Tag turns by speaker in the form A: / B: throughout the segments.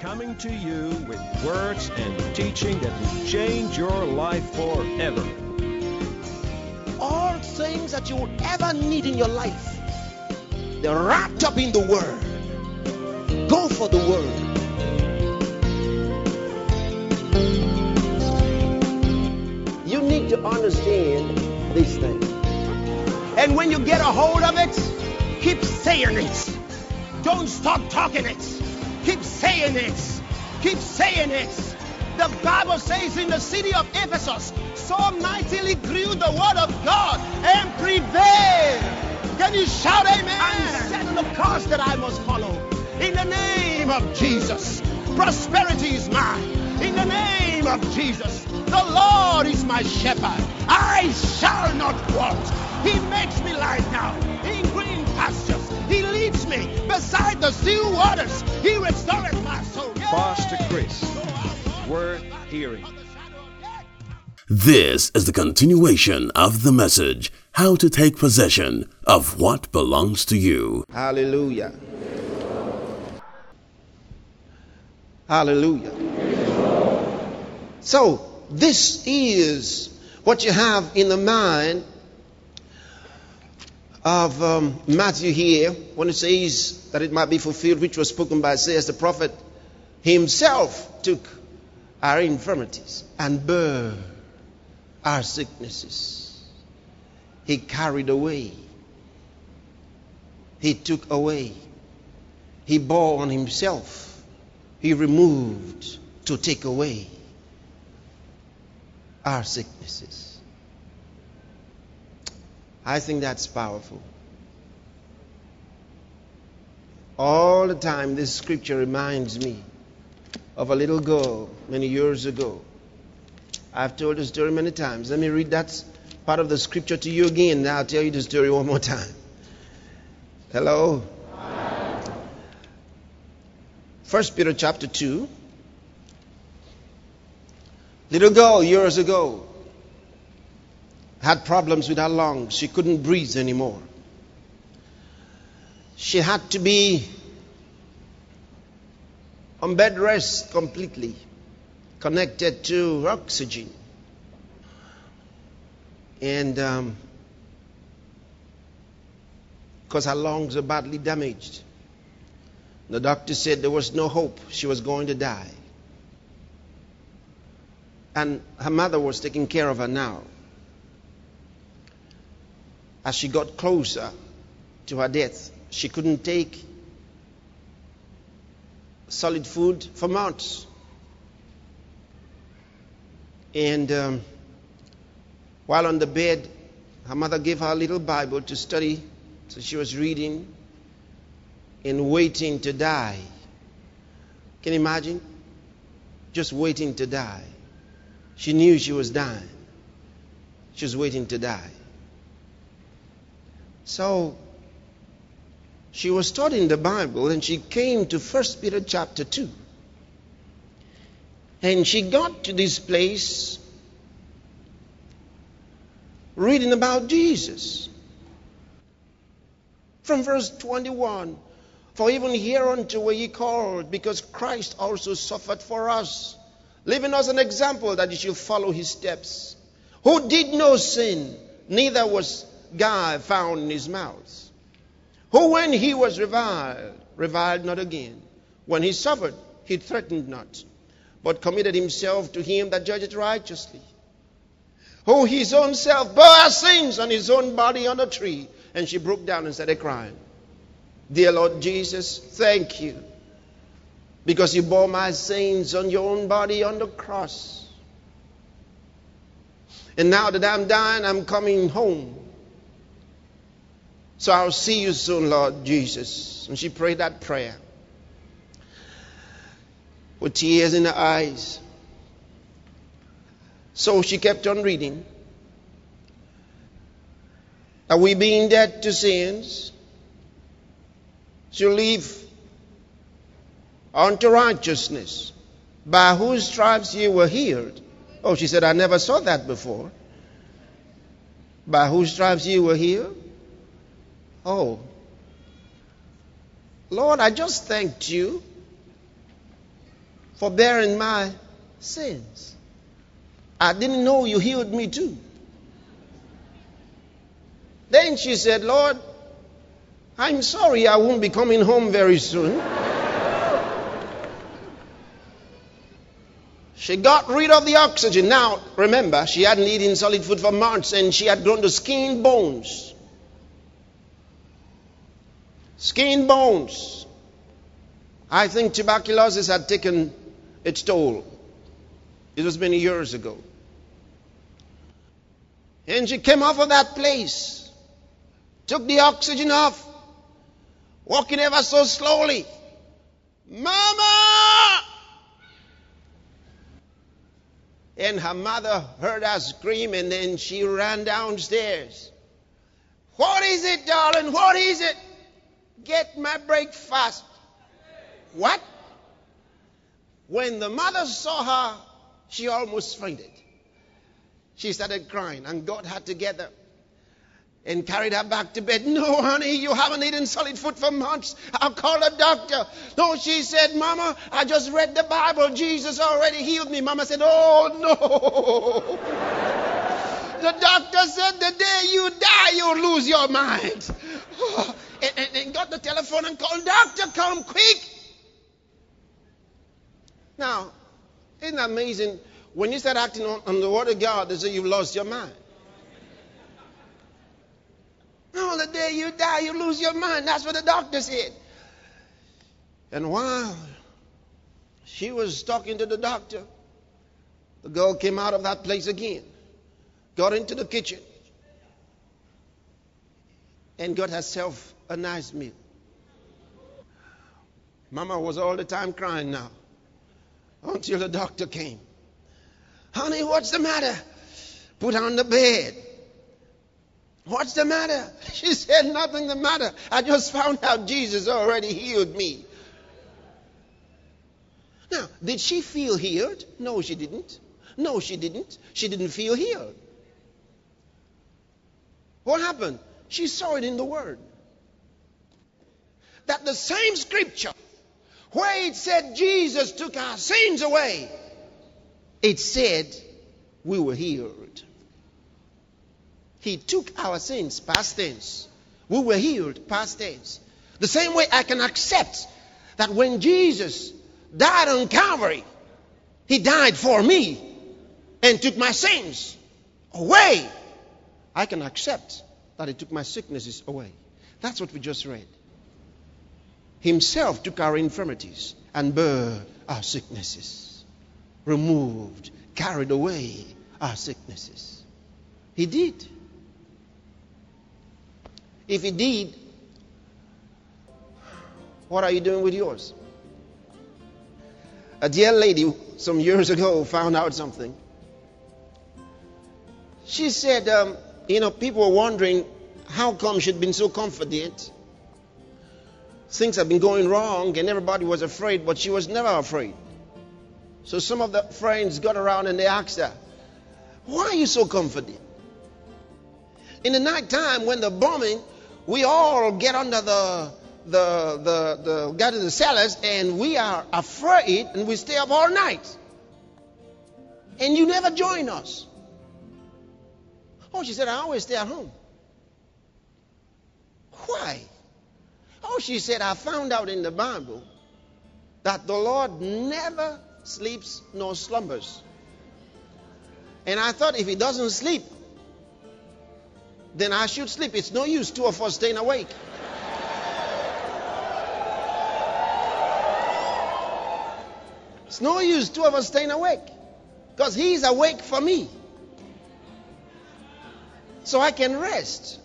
A: coming to you with words and teaching that will change your life forever.
B: All things that you would ever need in your life, they're wrapped up in the Word. Go for the Word. You need to understand these things. And when you get a hold of it, keep saying it. Don't stop talking it. Keep saying it. Keep saying it. The Bible says in the city of Ephesus, so mightily grew the word of God and prevailed. Can you shout amen? I'm setting the course that I must follow. In the name of Jesus, prosperity is mine. In the name of Jesus, the Lord is my shepherd. I shall not want. He makes me lie down in green pastures. He leads me beside the still waters. He restoreth my soul.
A: Pastor Chris, worth hearing.
C: This is the continuation of the message, How to Take Possession of What Belongs to You.
B: Hallelujah. Hallelujah. So, this is what you have in the mind of Matthew here, when it says that it might be fulfilled, which was spoken by Isaiah the prophet. Himself took our infirmities and bare our sicknesses. He carried away. He took away. He bore on himself. He removed to take away our sicknesses. I think that's powerful. All the time this scripture reminds me of a little girl many years ago. I've told the story many times. Let me read that part of the scripture to you again. Now I'll tell you the story one more time. Hello? 1 Peter chapter 2. Little girl years ago had problems with her lungs. She couldn't breathe anymore. She had to be on bed rest completely, connected to oxygen. And because her lungs were badly damaged, the doctor said there was no hope. She was going to die. And her mother was taking care of her now. As she got closer to her death, she couldn't take solid food for months. And while on the bed, her mother gave her a little Bible to study. So she was reading and waiting to die. Can you imagine? Just waiting to die. She knew she was dying. She was waiting to die. So she was studying the Bible and she came to 1 Peter chapter 2. And she got to this place reading about Jesus. From verse 21, for even hereunto were ye called, because Christ also suffered for us, leaving us an example that you should follow his steps, who did no sin, neither was guile found in his mouth, who when he was reviled not again. When he suffered, he threatened not, but committed himself to him that judgeth righteously, who his own self bore our sins on his own body on a tree. And she broke down and started crying. Dear Lord Jesus, thank you, because you bore my sins on your own body on the cross. And now that I'm dying, I'm coming home. So I'll see you soon, Lord Jesus. And she prayed that prayer with tears in her eyes. So she kept on reading. Are we being dead to sins? Shall live unto righteousness, by whose stripes ye were healed. Oh, she said, I never saw that before. By whose stripes ye were healed? Oh, Lord, I just thanked you for bearing my sins. I didn't know you healed me too. Then she said, Lord, I'm sorry I won't be coming home very soon. She got rid of the oxygen. Now, remember, she hadn't eaten solid food for months and she had grown to skin bones. Skin bones. I think tuberculosis had taken its toll. It was many years ago. And she came off of that place, took the oxygen off, walking ever so slowly. Mama! And her mother heard her scream, and then she ran downstairs. What is it, darling? What is it? Get my breakfast. What? When the mother saw her, she almost fainted. She started crying and got her together and carried her back to bed. No, honey, you haven't eaten solid food for months. I'll call a doctor. No, she said, Mama, I just read the Bible. Jesus already healed me. Mama said, oh, no. The doctor said, the day you die, you'll lose your mind. And got the telephone and called, doctor, come quick. Now, isn't that amazing? When you start acting on the word of God, they say you've lost your mind. No, the day you die, you lose your mind. That's what the doctor said. And while she was talking to the doctor, the girl came out of that place again, got into the kitchen, and got herself a nice meal. Mama was all the time crying now, until the doctor came. Honey, what's the matter? Put her on the bed. What's the matter? She said, nothing the matter. I just found out Jesus already healed me. Now, did she feel healed? No, she didn't. No, she didn't. She didn't feel healed. What happened? She saw it in the Word. That the same scripture where it said Jesus took our sins away, it said we were healed. He took our sins, past tense. We were healed, past tense. The same way I can accept that when Jesus died on Calvary, He died for me and took my sins away. I can accept that He took my sicknesses away. That's what we just read. Himself took our infirmities and bare our sicknesses. Removed, carried away our sicknesses. He did. If He did, what are you doing with yours? A dear lady some years ago found out something. She said, people were wondering how come she'd been so confident. Things had been going wrong and everybody was afraid, but she was never afraid. So some of the friends got around and they asked her, why are you so confident? In the night time when the bombing, we all get under get in the cellars and we are afraid and we stay up all night. And you never join us. Oh, she said, I always stay at home. Why? Oh, she said, I found out in the Bible that the Lord never sleeps nor slumbers. And I thought if He doesn't sleep, then I should sleep. It's no use two of us staying awake. It's no use two of us staying awake. Because He's awake for me. So I can rest.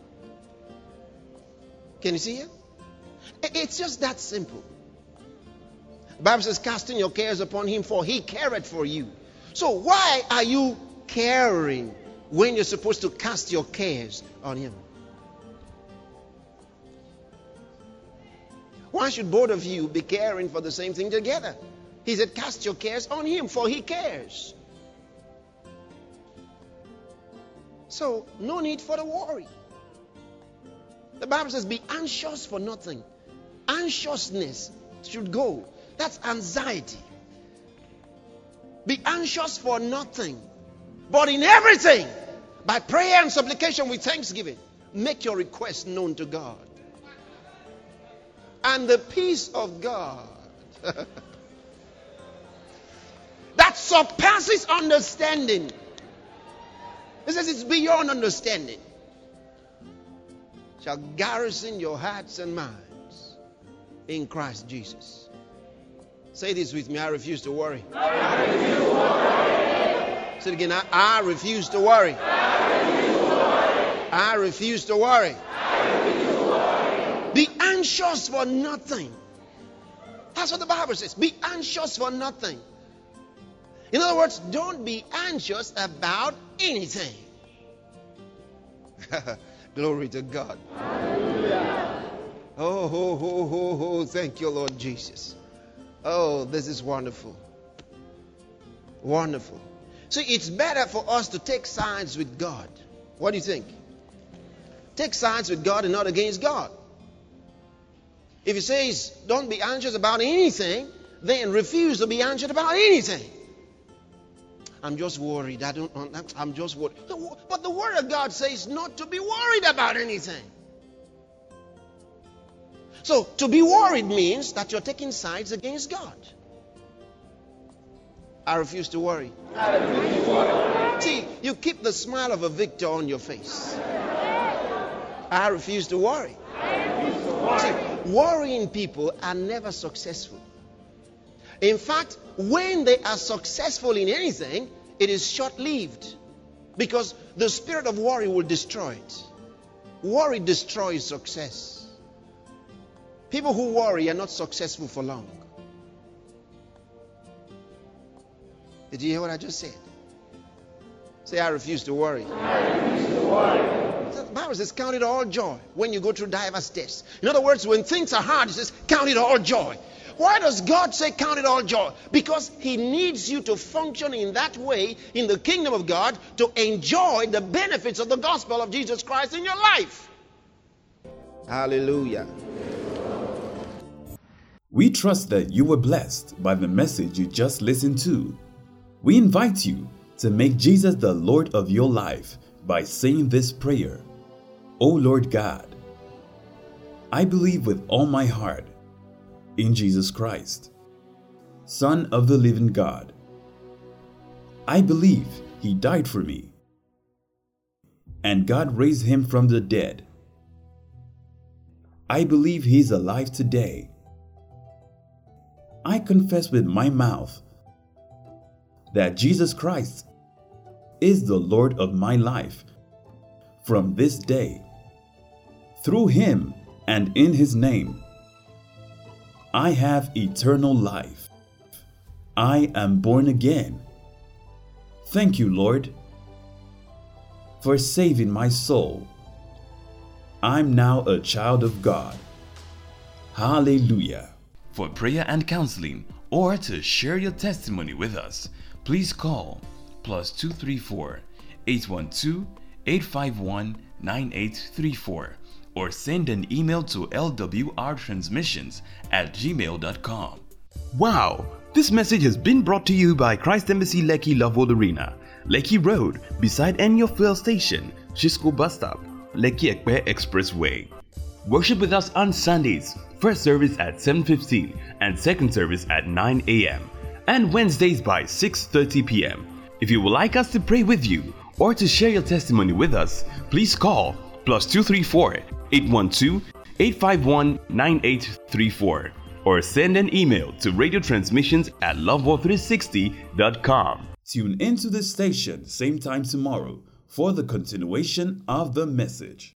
B: Can you see it? It's just that simple. The Bible says, casting your cares upon Him, for He careth for you. So why are you caring when you're supposed to cast your cares on Him? Why should both of you be caring for the same thing together? He said, cast your cares on Him, for He cares. So, no need for the worry. The Bible says, be anxious for nothing. Anxiousness should go. That's anxiety. Be anxious for nothing, but in everything, by prayer and supplication with thanksgiving, make your request known to God. And the peace of God that surpasses understanding. It says it's beyond understanding. Shall garrison your hearts and minds in Christ Jesus. Say this with me. I refuse to worry. I refuse to worry. Say it again. I refuse to worry. I refuse to worry. Be anxious for nothing. That's what the Bible says. Be anxious for nothing. In other words, don't be anxious about anything. Glory to God. Oh, thank you, Lord Jesus. Oh, this is wonderful. Wonderful. See, it's better for us to take sides with God. What do you think? Take sides with God and not against God. If he says, don't be anxious about anything, then refuse to be anxious about anything. I'm just worried. I'm just worried. But the Word of God says not to be worried about anything. So, to be worried means that you're taking sides against God. I refuse to worry. I refuse to worry. See, you keep the smile of a victor on your face. I refuse to worry. I refuse to worry. See, worrying people are never successful. In fact, when they are successful in anything, it is short-lived. Because the spirit of worry will destroy it. Worry destroys success. People who worry are not successful for long. Did you hear what I just said? Say, I refuse to worry. I refuse to worry. The Bible says, count it all joy when you go through diverse tests. In other words, when things are hard, it says, count it all joy. Why does God say count it all joy? Because He needs you to function in that way in the kingdom of God to enjoy the benefits of the gospel of Jesus Christ in your life. Hallelujah.
D: We trust that you were blessed by the message you just listened to. We invite you to make Jesus the Lord of your life by saying this prayer. O Lord God, I believe with all my heart in Jesus Christ, Son of the living God. I believe He died for me, and God raised Him from the dead. I believe He is alive today. I confess with my mouth that Jesus Christ is the Lord of my life from this day. Through Him and in His name, I have eternal life. I am born again. Thank you, Lord, for saving my soul. I'm now a child of God. Hallelujah.
E: For prayer and counseling or to share your testimony with us, please call +234 812 851 9834 or send an email to lwrtransmissions@gmail.com.
F: Wow! This message has been brought to you by Christ Embassy Lekki Loveworld Arena, Lekki Road, beside Enyo Fuel Station, Shisco Bus Stop, Lekki Ekpe Expressway. Worship with us on Sundays, first service at 7:15 and second service at 9 a.m. and Wednesdays by 6:30 p.m. If you would like us to pray with you or to share your testimony with us, please call +234 812 851 9834 or send an email to radiotransmissions@loveworld360.com.
D: Tune into this station same time tomorrow for the continuation of the message.